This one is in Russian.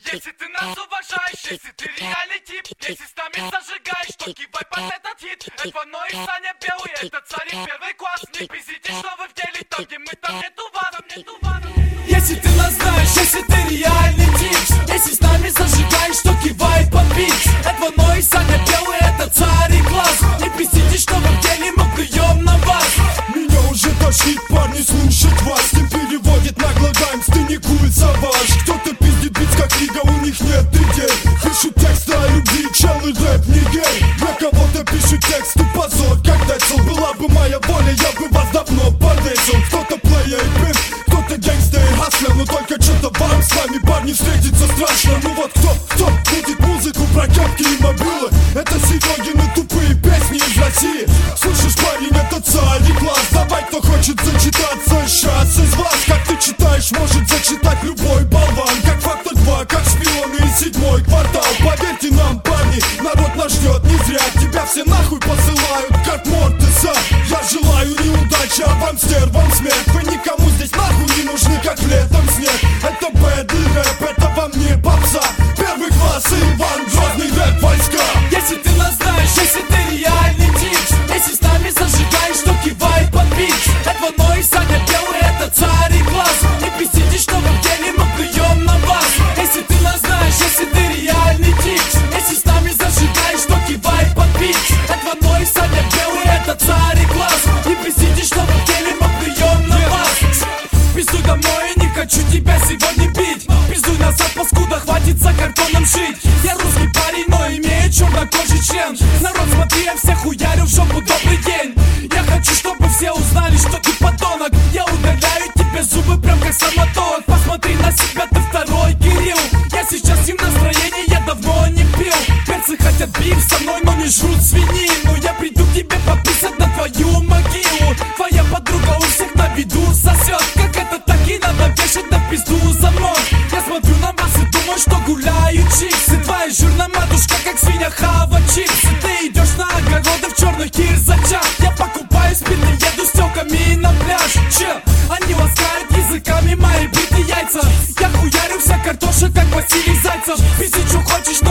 Если ты нас уважаешь, если ты реальный тип, если с нами зажигаешь, то кивай под этот хит. Это но и Саня Белый, это царь первый класс. Не пиздите, что вы в деле, там где мы, там нету вас, там нету вас. Если ты нас знаешь, если ты реальный тип, если с нами зажигаешь, то кивай под бит. Это но и Саня Белый, это царь и класс. Не пиздите, что вы в деле, мы плюем на вас. Меня уже тошнит, парни, слушать вас. Не переводит нагло гаймс, ты не куль саваж. Кто-то пиздит бит, как Рига, у них нет идей. Пишут тексты о любви, челы рэп не гей. Для кого-то пишут тексты, позор, как Децл. Была бы моя воля, я бы вас давно повесил. Кто-то плея и пин, кто-то гэнгста и хаслер. Но только что-то вам с вами, парни, встретиться страшно. Ну вот кто будет музыку про кепки и мобилы? Это Серегины тупые песни из России. Слышишь, парень, это царь и класс. Давай, кто хочет зачитаться сейчас из вас. Как ты читаешь, может зачитать любой болван. Как Фактор 2, как Шпионы и 7-й квартал. Поверьте нам, парни, народ нас ждет не зря. Тебя все нахуй посылают, как Мортеса. Я желаю неудачи, а вам стервам смерть. Вы никому здесь нахуй не нужны, как летом снег. Это бэдли рэп, это вам не попса. Первый класс и Иван Грозный рэп войска. Если ты нас знаешь, если ты реальный тип, если с нами зажигаешь, то кивай под бит. Это но и Саня Белый, это царь и класс. Не пиздите, что вы в деле, мы плюем на вас. Если ты нас знаешь, если ты реальный тип, если с нами зажигаешь, то кивай под бит. Это но и Саня Белый, это царь и класс. Не пиздите, что вы в деле, мы плюем на вас. Пиздуй домой, не хочу тебя сегодня бить. Пиздуй назад, паскуда, хватит за картоном жить. Я русский парень, но имею чернокожий член. Народ, смотри, я всех хуярю в жопу, добрый день. Я хочу, чтобы все узнали, что ты подонок. Я удаляю тебе зубы, прям как стоматолог. Посмотри на себя, ты второй Кирилл. Я сейчас не в настроении, я давно не пил. Перцы хотят биф со мной, но не жрут свинину. Я приду к тебе подписать на твою могилу. Твоя подруга у всех на виду сосет. Как это так и надо вешать на пизду замок. Я смотрю на вас и думаю, что гуляю чиксы. Твоя жирная матушка, как свинья, хава чипсы. Ты идешь на огороды в черных кирзачах. Я покупаю спины, еду с тёлками на пляж. Че? Они ласкают языками мои битые яйца. Я хуярю вся картошек, как Василий Зайцев. Пизди, что хочешь,